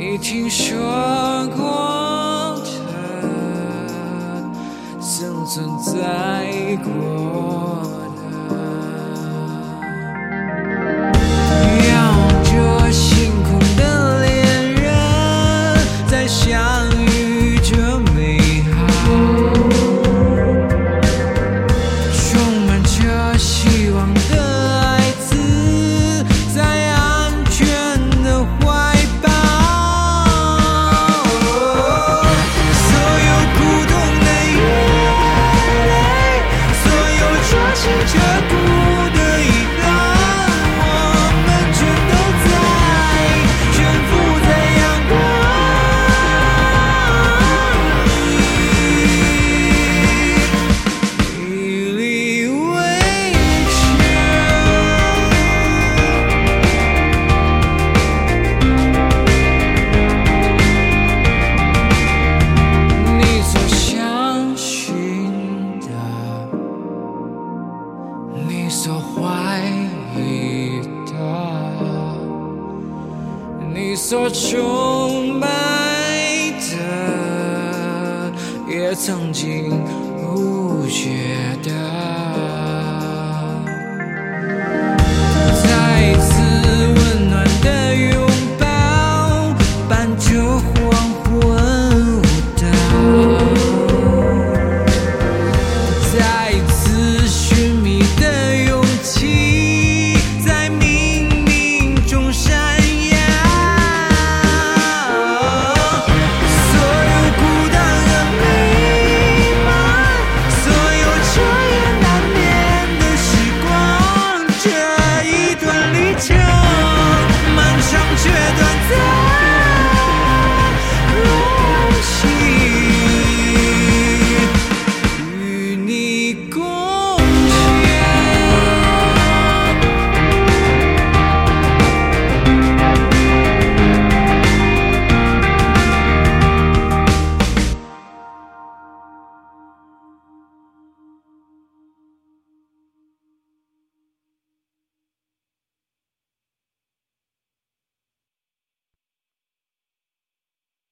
你听说过的，曾存在过的，仰望着星空的恋人，在相遇着美好，充满着希望的爱子，在安全的怀抱。所有苦痛的眼泪，所有抓心着骨的遗憾，我们全都在悬浮在阳光里，以力维持。你所相信的，你所怀疑的，你所崇拜的，也曾经误解的。